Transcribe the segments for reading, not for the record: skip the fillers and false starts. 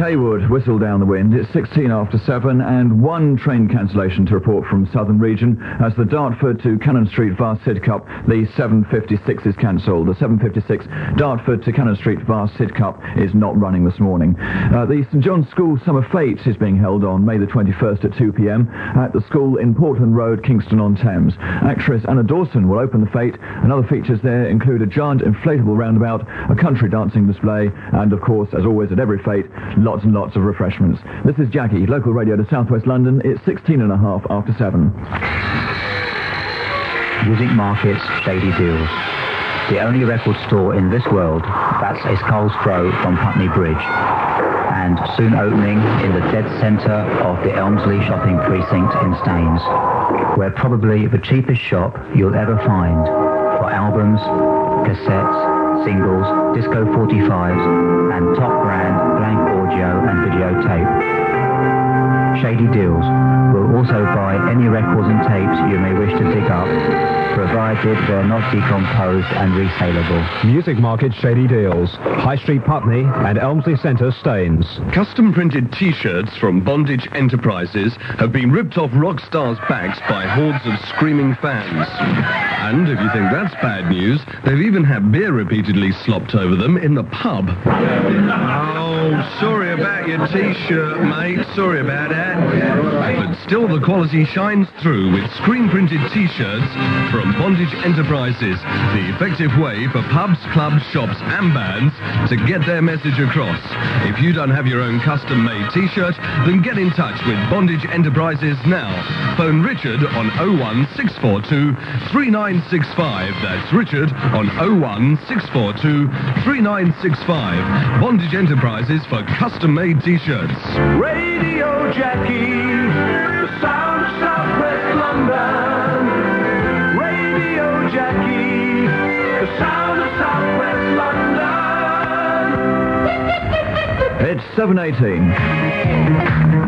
Heywood, whistle down the wind. It's 16 after 7 and one train cancellation to report from Southern Region as the Dartford to Cannon Street via Sidcup, the 756 is cancelled. The 756 Dartford to Cannon Street via Sidcup is not running this morning. The St John's School Summer Fete is being held on May the 21st at 2 p.m. at the school in Portland Road, Kingston-on-Thames. Actress Anna Dawson will open the fete, and other features there include a giant inflatable roundabout, a country dancing display, and of course, as always at every fete, lots and lots of refreshments. This is Jackie, local radio to South West London. It's 16.5 after 7. Music Market's Shady Deals. The only record store in this world that's a Sculls throw from Putney Bridge, and soon opening in the dead centre of the Elmsley shopping precinct in Staines, where probably the cheapest shop you'll ever find for albums, cassettes, singles, disco 45s, and top brand blank audio and videotape. Shady Deals will also buy any records and tapes you may wish to dig up, provided they're not decomposed and resaleable. Music Market Shady Deals, High Street Putney and Elmsley Centre, Staines. Custom printed T-shirts from Bondage Enterprises have been ripped off rock stars' backs by hordes of screaming fans. And if you think that's bad news, they've even had beer repeatedly slopped over them in the pub. Oh, sorry about your T-shirt, mate. Sorry about that. But still the quality shines through with screen-printed T-shirts from Bondage Enterprises, the effective way for pubs, clubs, shops and bands to get their message across. If you don't have your own custom-made T-shirt, then get in touch with Bondage Enterprises now. Phone Richard on 01642 3965. That's Richard on 01642 3965. Bondage Enterprises for custom-made T-shirts. Radio Jackie, the sound of Southwest London. Radio Jackie, the sound of Southwest London. It's 7:18.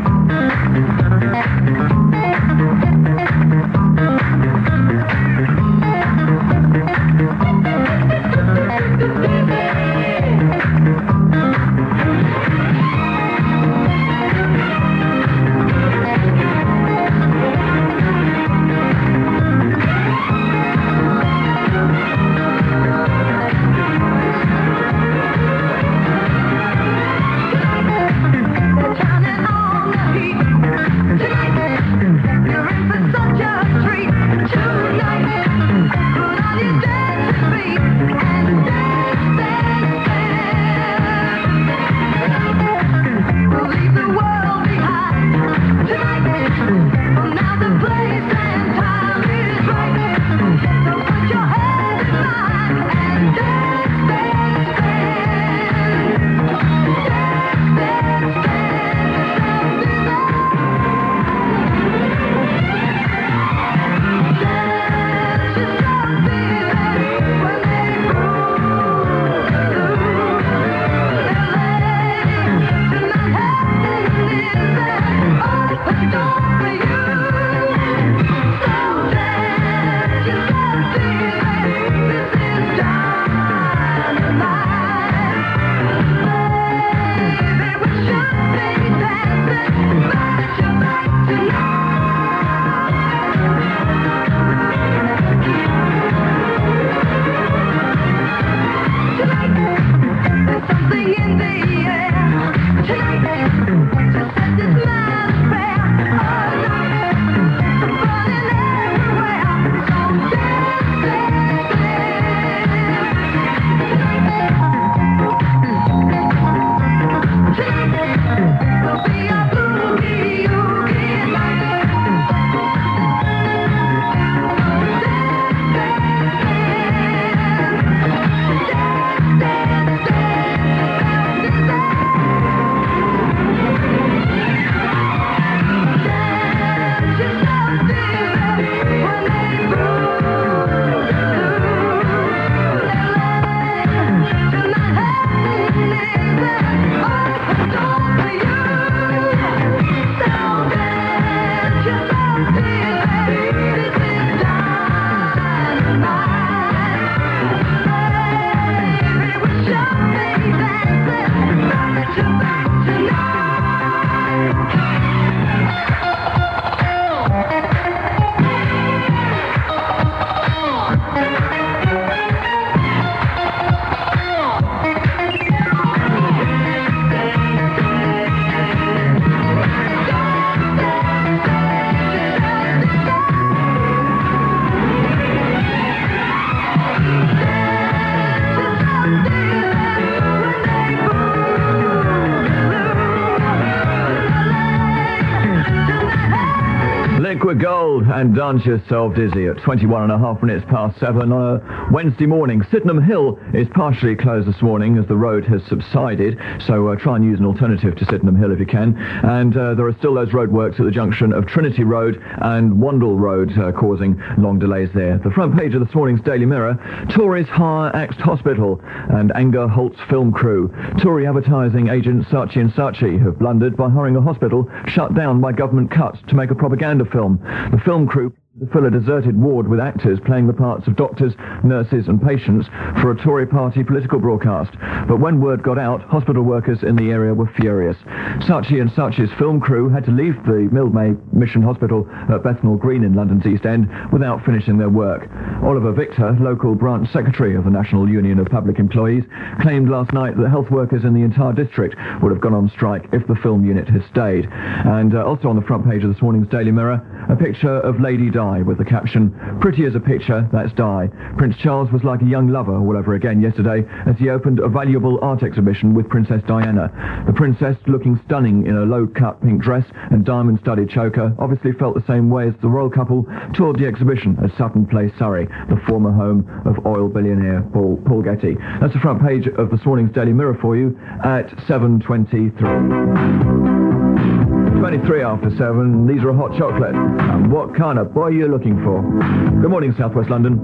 and dance yourself dizzy at 21.5 minutes past 7 on a Wednesday morning. Sydenham Hill is partially closed this morning as the road has subsided, so try and use an alternative to Sydenham Hill if you can. And there are still those roadworks at the junction of Trinity Road and Wandle Road causing long delays there. The front page of this morning's Daily Mirror: Tories hire axed hospital and anger halts film crew. Tory advertising agent Saatchi & Saatchi have blundered by hiring a hospital shut down by government cuts to make a propaganda film. The film crew to fill a deserted ward with actors playing the parts of doctors, nurses and patients for a Tory party political broadcast. But when word got out, hospital workers in the area were furious. Saatchi & Saatchi's film crew had to leave the Mildmay Mission Hospital at Bethnal Green in London's East End without finishing their work. Oliver Victor, local branch secretary of the National Union of Public Employees, claimed last night that health workers in the entire district would have gone on strike if the film unit had stayed. And also on the front page of this morning's Daily Mirror, a picture of Lady Di with the caption, "Pretty as a picture, that's Di." Prince Charles was like a young lover all over again yesterday as he opened a valuable art exhibition with Princess Diana. The princess, looking stunning in a low-cut pink dress and diamond-studded choker, obviously felt the same way as the royal couple toured the exhibition at Sutton Place, Surrey, the former home of oil billionaire Paul Getty. That's the front page of this morning's Daily Mirror for you at 7:23. 23 after 7, these are a hot chocolate. And what kind of boy are you looking for? Good morning, South West London.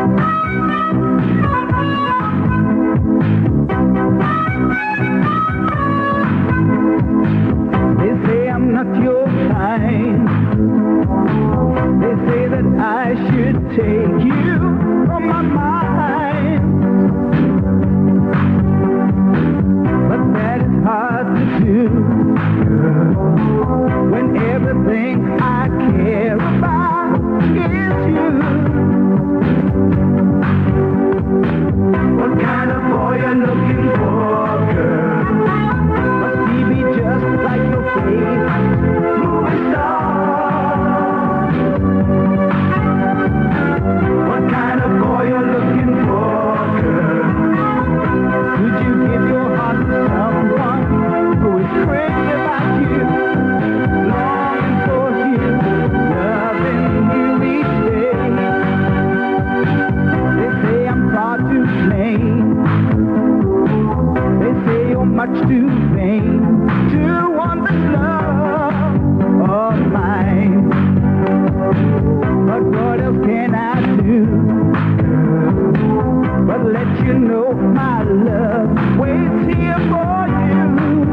They say I'm not your kind. They say that I should take you from my mind. But that is hard to do when everything I care about is you. What kind of boy you're looking for, girl? Must he be just like your favorite movie star? What kind of boy you're looking for, girl? Could you give your heart to someone who is crazy about you? Much too vain to want this love of mine. But what else can I do but let you know my love waits here for you?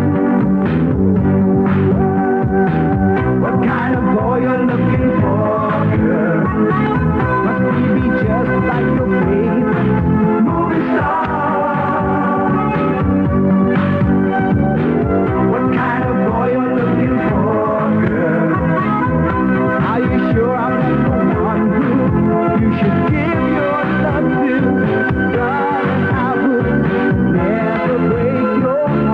What kind of boy you're looking for, girl? Must he be just like your favorite movie star? Darling, I would never break your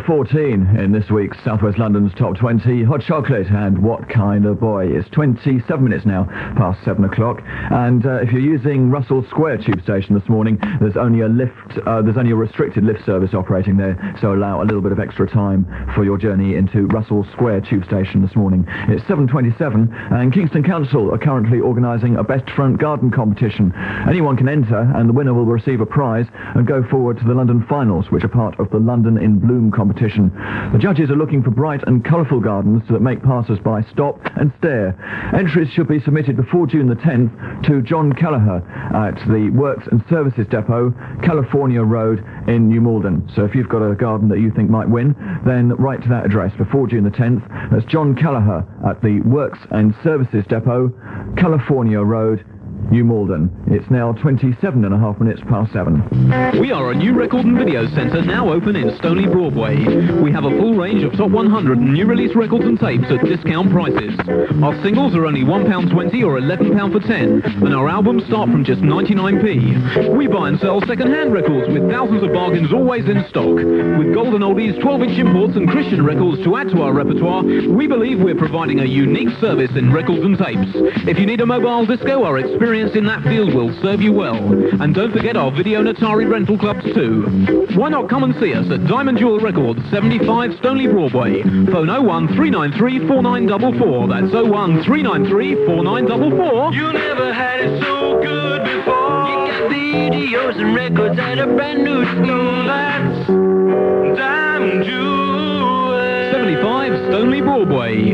14 in this week's South West London's Top 20. Hot Chocolate and What Kind of Boy. It's 27 minutes now past 7 o'clock. And if you're using Russell Square Tube Station this morning, there's only a restricted lift service operating there, so allow a little bit of extra time for your journey into Russell Square Tube Station this morning. It's 7:27, and Kingston Council are currently organising a Best Front Garden competition. Anyone can enter, and the winner will receive a prize and go forward to the London finals, which are part of the London in Bloom competition. The judges are looking for bright and colourful gardens that make passers-by stop and stare. Entries should be submitted before June the 10th to John Callagher at the Works and Services Depot, California Road in New Malden. So if you've got a garden that you think might win, then write to that address before June the 10th. That's John Callagher at the Works and Services Depot, California Road, New Malden. It's now 27.5 minutes past 7. We are a new record and video centre now open in Stoneleigh Broadway. We have a full range of top 100 new release records and tapes at discount prices. Our singles are only £1.20 or £11 for 10, and our albums start from just 99p. We buy and sell second-hand records with thousands of bargains always in stock. With golden oldies, 12-inch imports and Christian records to add to our repertoire, we believe we're providing a unique service in records and tapes. If you need a mobile disco, our experience in that field will serve you well. And don't forget our video and Atari rental clubs too. Why not come and see us at Diamond Jewel Records, 75 Stoneleigh Broadway. Phone 01393 4944. That's 01393 4944. You never had it so good before. You got videos and records and a brand new store. That's Diamond Jewel. 75 Stoneleigh Broadway.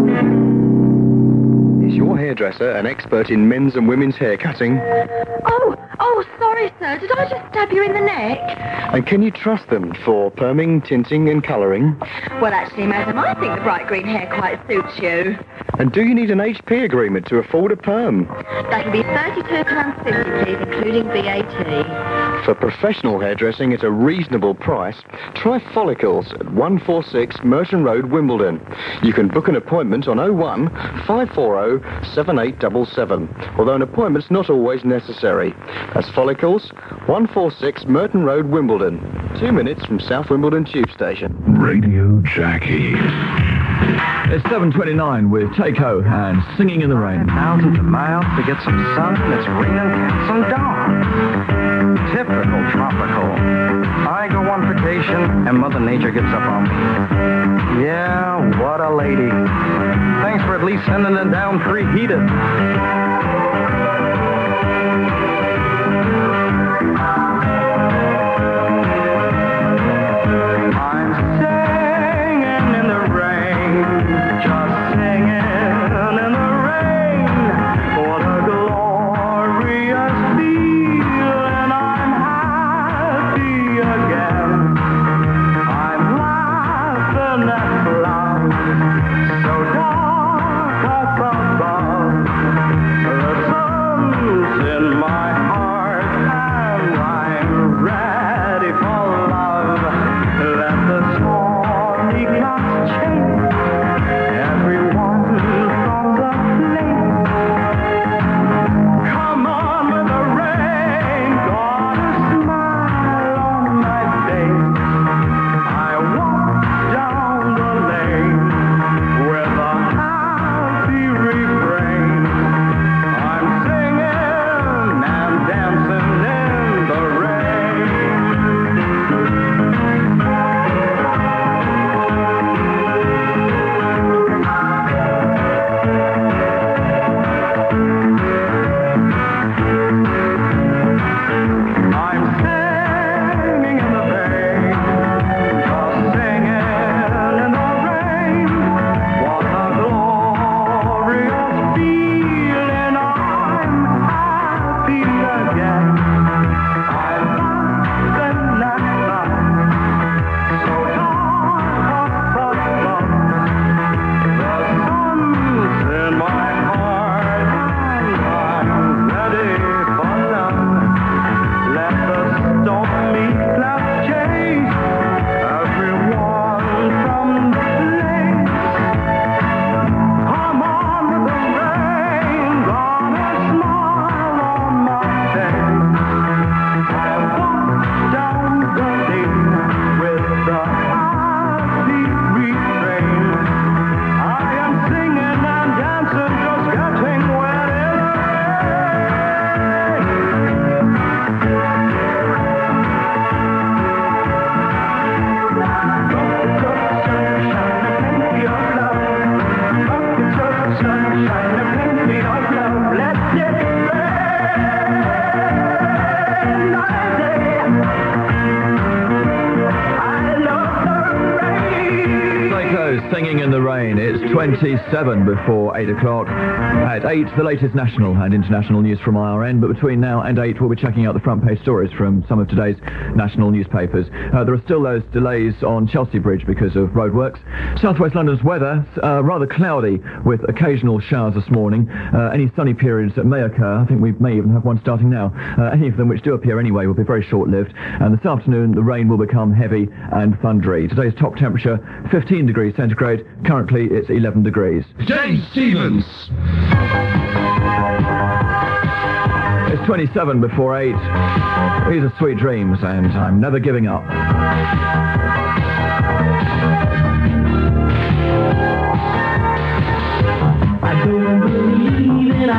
Is your hairdresser an expert in men's and women's hair cutting? Oh, sorry, sir. Did I just stab you in the neck? And can you trust them for perming, tinting and colouring? Well, actually, madam, I think the bright green hair quite suits you. And do you need an HP agreement to afford a perm? That'll be £32.50, please, including VAT. For professional hairdressing at a reasonable price, try Follicles at 146 Merton Road, Wimbledon. You can book an appointment on 01 540 7877, although an appointment's not always necessary. That's Follicles, 146 Merton Road, Wimbledon. 2 minutes from South Wimbledon Tube Station. Radio Jackie. It's 7:29 with Takeo and Singing in the Rain. Thousands of miles to get some sun, and it's raining cats and dogs. Typical tropical. I go on vacation, and Mother Nature gets up on me. Yeah, what a lady. Thanks for at least sending it down preheated. So dark up above, 27 before 8 o'clock. At 8, the latest national and international news from IRN, but between now and 8, we'll be checking out the front page stories from some of today's national newspapers. There are still those delays on Chelsea Bridge because of roadworks. Southwest London's weather, rather cloudy with occasional showers this morning. Any sunny periods that may occur, I think we may even have one starting now. Any of them which do appear anyway will be very short-lived. And this afternoon, the rain will become heavy and thundery. Today's top temperature, 15 degrees centigrade. Currently, it's 11 degrees. James Stevens! It's 27 before 8. These are Sweet Dreams, and I'm never giving up. I don't believe in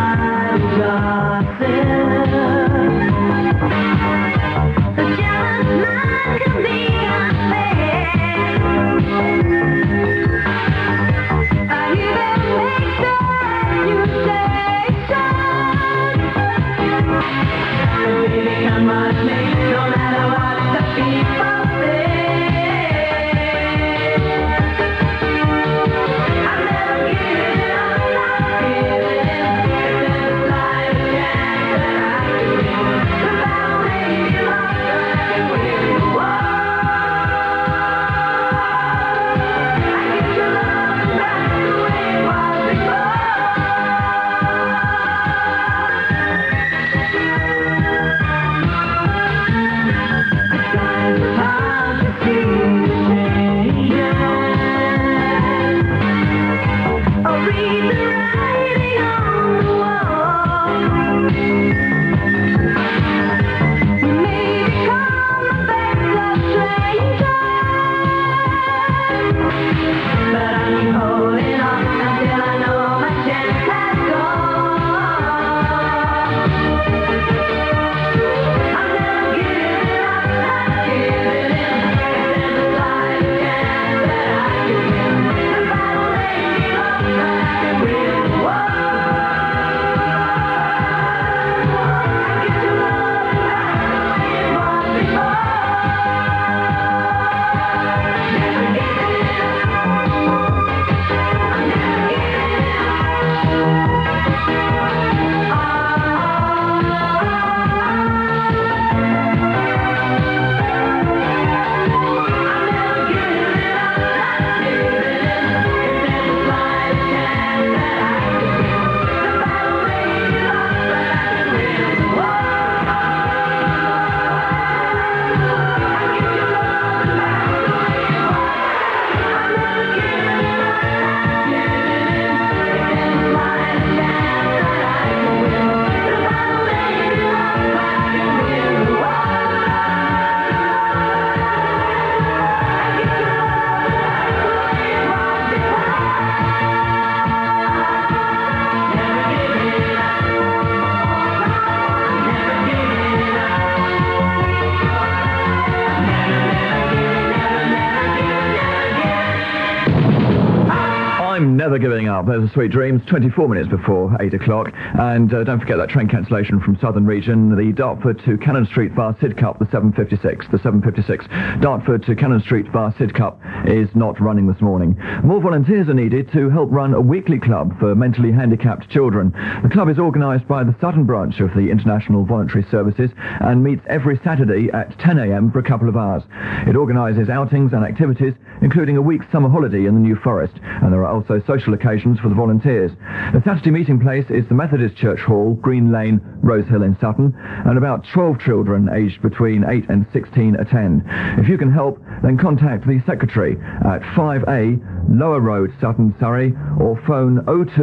Never giving up. There's the Sweet Dreams, 24 minutes before 8 o'clock. And don't forget that train cancellation from Southern Region, the Dartford to Cannon Street via Sidcup, the 756. The 756 Dartford to Cannon Street via Sidcup is not running this morning. More volunteers are needed to help run a weekly club for mentally handicapped children. The club is organised by the Sutton branch of the International Voluntary Services and meets every Saturday at 10 a.m. for a couple of hours. It organises outings and activities, including a week's summer holiday in the New Forest, and there are also social occasions for the volunteers. The Saturday meeting place is the Methodist Church Hall, Green Lane, Rose Hill in Sutton, and about 12 children aged between 8 and 16 attend. If you can help, then contact the secretary at 5A Lower Road, Sutton, Surrey, or phone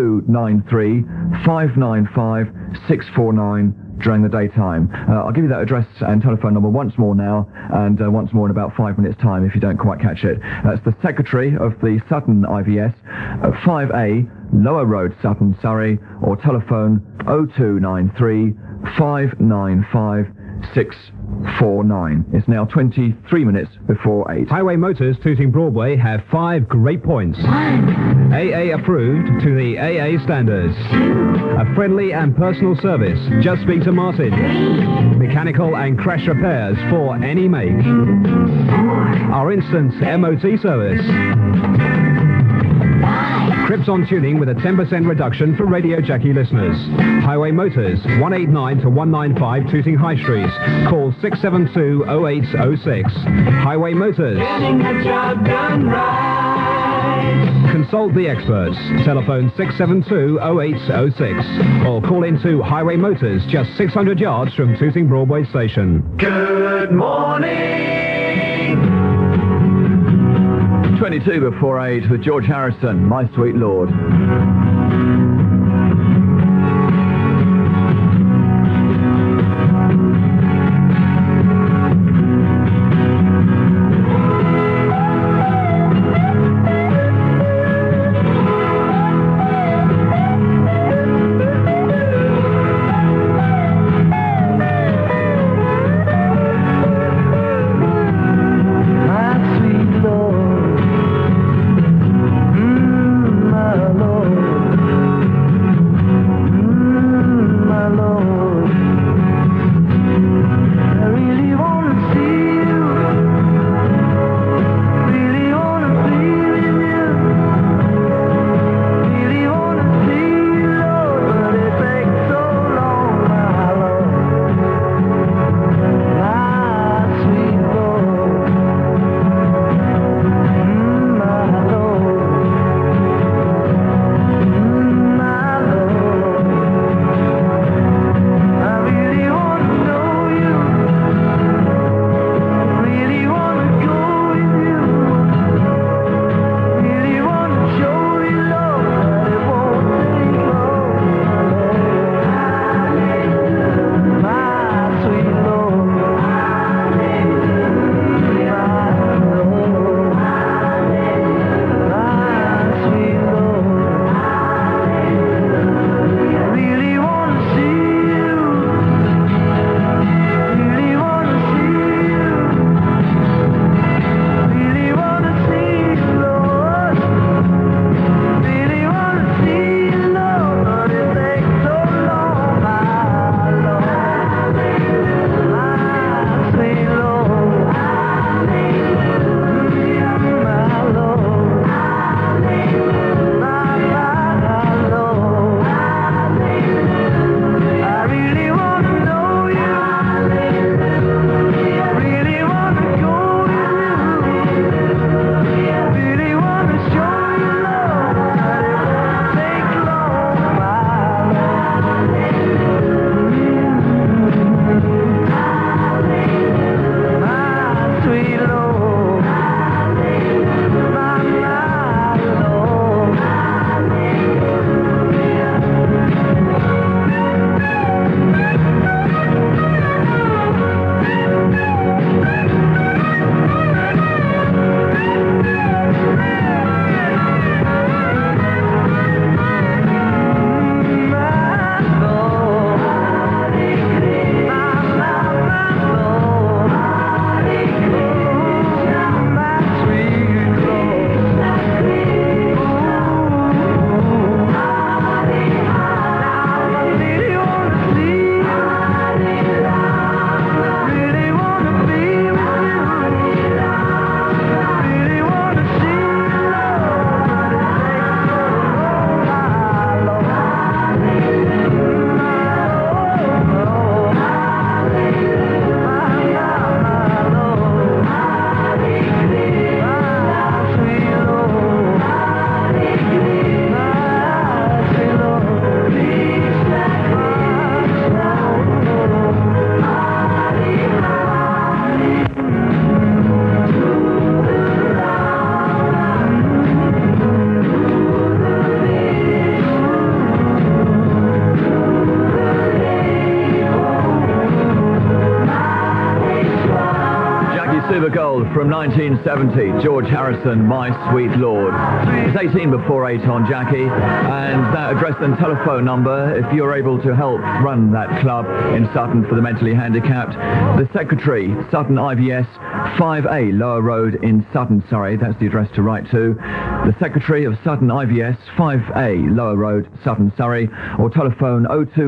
0293 595 649 during the daytime. I'll give you that address and telephone number once more now, and once more in about 5 minutes' time if you don't quite catch it. That's the secretary of the Sutton IVS at 5A Lower Road, Sutton, Surrey, or telephone 0293 595 649. It's now 23 minutes before 8. Highway Motors Tooting Broadway have 5 great points. 1. AA approved to the AA standards. 2. A friendly and personal service. Just speak to Martin. 3. Mechanical and crash repairs for any make. 4. Our instant MOT service. 5. trips on tuning with a 10% reduction for Radio Jackie listeners. Highway Motors, 189 to 195 Tooting High Street. Call 672-0806. Highway Motors. Getting the job done right. Consult the experts. Telephone 672-0806. Or call into Highway Motors, just 600 yards from Tooting Broadway Station. Good morning. 22 before 8 with George Harrison, My Sweet Lord. Supergold from 1970, George Harrison, My Sweet Lord. It's 18 before 8 on Jackie, and that address and telephone number, if you're able to help run that club in Sutton for the mentally handicapped. The Secretary, Sutton IVS, 5A Lower Road in Sutton, Surrey. That's the address to write to. The Secretary of Sutton IVS, 5A Lower Road, Sutton, Surrey, or telephone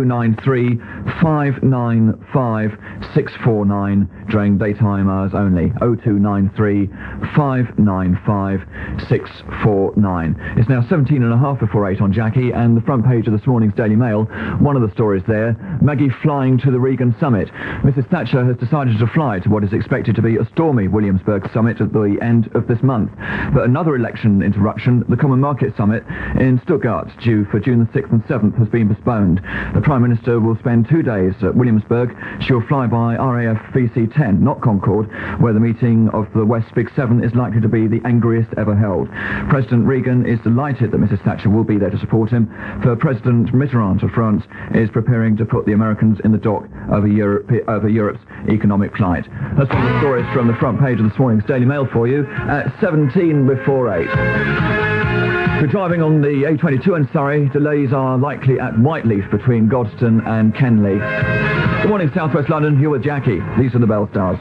0293 595 649 during daytime hours only. 0293 093 595 649. It's now 17 and a half before 8 on Jackie, and the front page of this morning's Daily Mail, one of the stories there, Maggie flying to the Reagan summit. Mrs Thatcher has decided to fly to what is expected to be a stormy Williamsburg summit at the end of this month. But another election interruption, the Common Market Summit in Stuttgart, due for June the 6th and 7th, has been postponed. The Prime Minister will spend 2 days at Williamsburg. She'll fly by RAF VC-10, not Concorde, where the meeting of the West Big Seven is likely to be the angriest ever held. President Reagan is delighted that Mrs Thatcher will be there to support him, for President Mitterrand of France is preparing to put the Americans in the dock over Europe's economic plight. That's one of the stories from the front page of this morning's Daily Mail for you at 17 before 8. We're driving on the A22 in Surrey. Delays are likely at Whiteleaf between Godstone and Kenley. Good morning, South West London. You're with Jackie. These are the Bell Stars.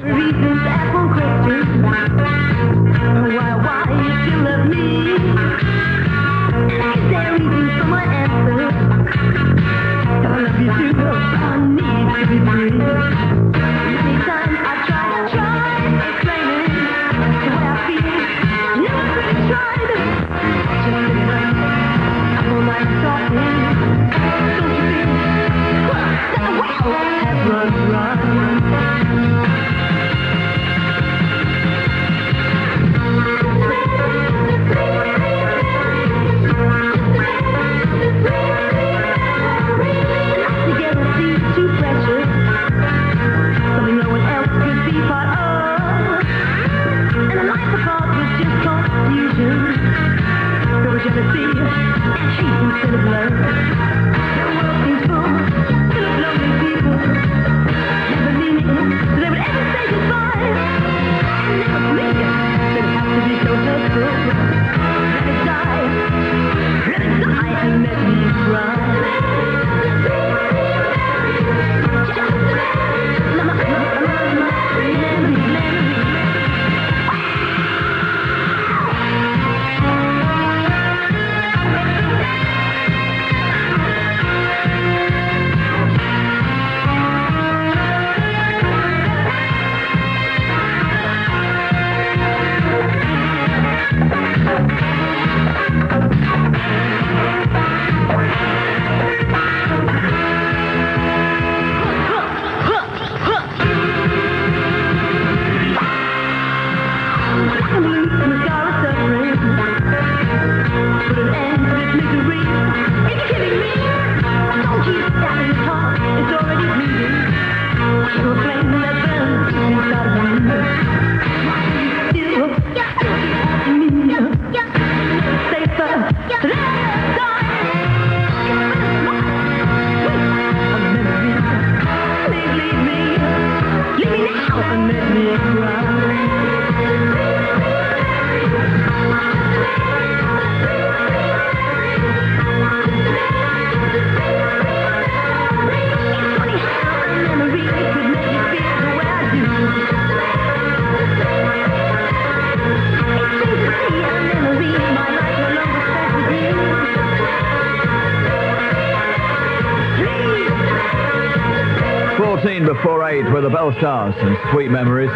Before 8 with the Bell Stars and Sweet Memories.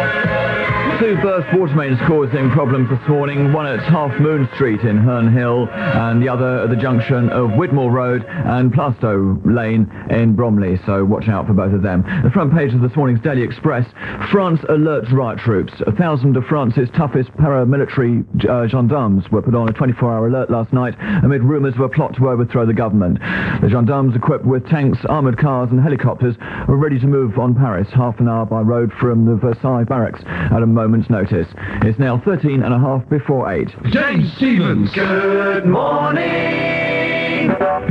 Two burst water mains causing problems this morning, one at Half Moon Street in Herne Hill and the other at the junction of Widmore Road and Plastow Lane in Bromley, so watch out for both of them. The front page of this morning's Daily Express, France alerts riot troops. 1,000 of France's toughest paramilitary gendarmes were put on a 24-hour alert last night amid rumours of a plot to overthrow the government. The gendarmes, equipped with tanks, armoured cars and helicopters, were ready to move on Paris, half an hour by road from the Versailles barracks at a moment's notice. It's now 13 and a half before 8. James Stevens. Good morning.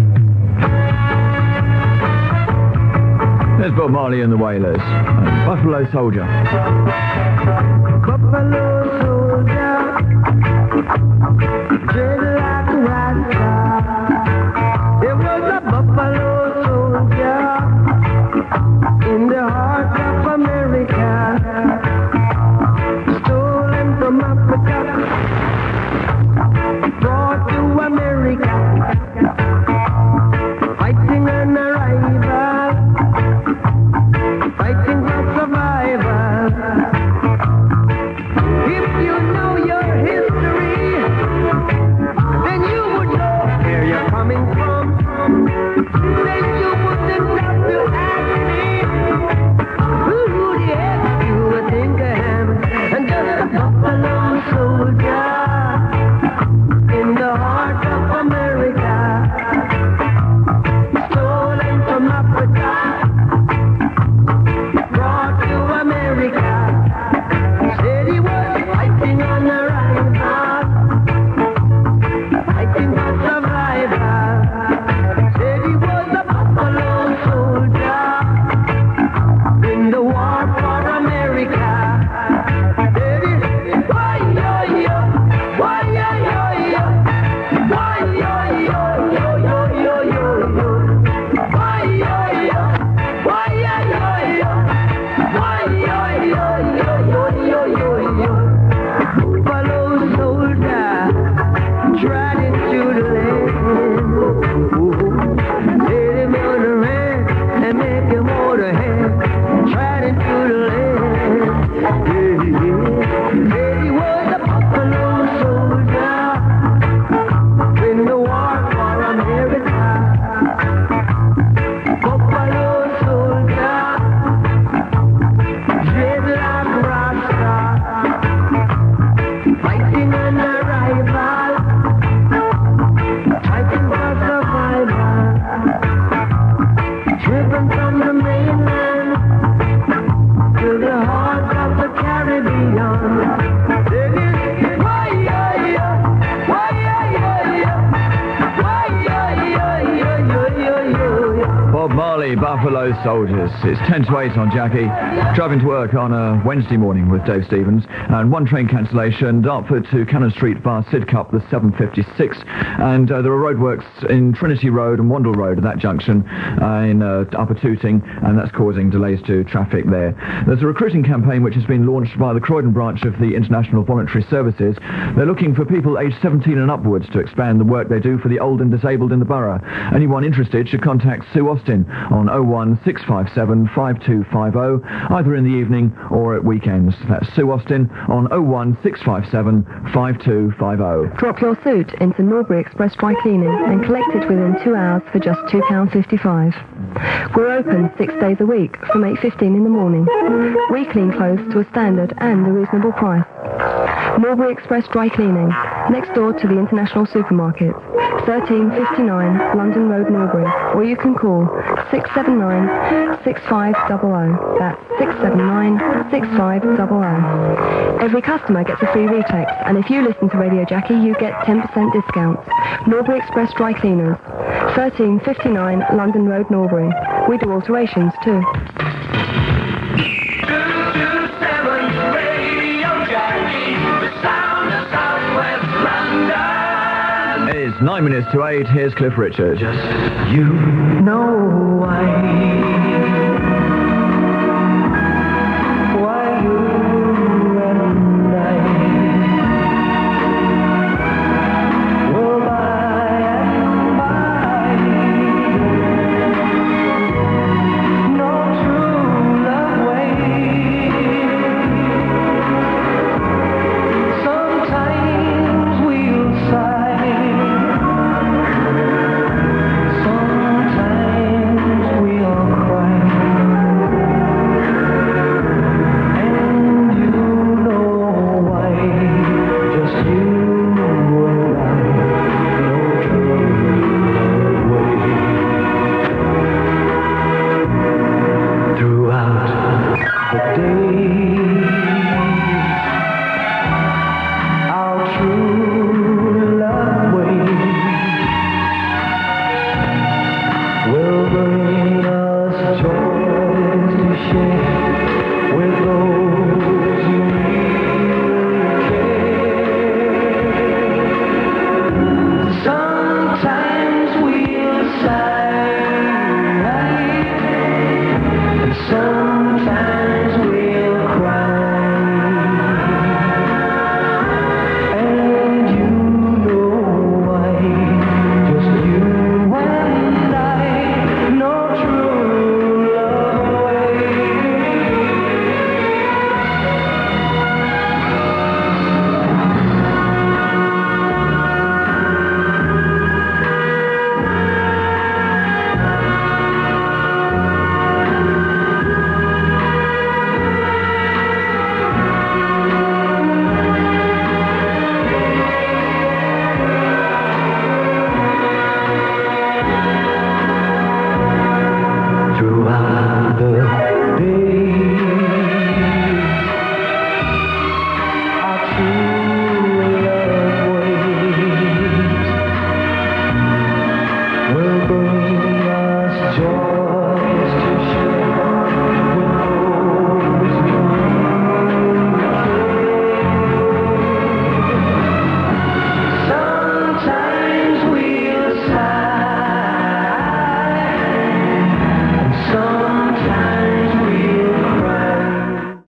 There's Bob Marley and the Wailers. Buffalo Soldier. Buffalo soldier, dread like a rasta. There was a buffalo soldier in the heart of America, stolen from Africa, brought to America, fighting an arrival, fighting for survival. Marley Buffalo Soldiers. It's 10 to 8 on Jackie. Driving to work on a Wednesday morning with Dave Stevens. And one train cancellation, Dartford to Cannon Street via Sidcup, the 756. And there are roadworks in Trinity Road and Wandle Road at that junction in Upper Tooting, and that's causing delays to traffic there. There's a recruiting campaign which has been launched by the Croydon branch of the International Voluntary Services. They're looking for people aged 17 and upwards to expand the work they do for the old and disabled in the borough. Anyone interested should contact Sue Austin on 01657 5250, either in the evening or at weekends. That's Sue Austin on 01657 5250. Drop your suit into Norbury Express Dry Cleaning and collect it within 2 hours for just £2.55. We're open 6 days a week from 8:15 in the morning. We clean clothes to a standard and a reasonable price. Norbury Express Dry Cleaning, next door to the International Supermarket, 1359 London Road, Norbury, or you can call 679-6500. That's 679-6500. Every customer gets a free retext, and if you listen to Radio Jackie, you get 10% discount. Norbury Express Dry Cleaners, 1359 London Road, Norbury. We do alterations too. It's 9 minutes to 8. Here's Cliff Richard. Just you know why you and I will by and by no true love waits. Sometimes we'll sigh, sometimes we'll cry, and you know why. Just you and I, no true love waits. Throughout the day, our true love waits will bring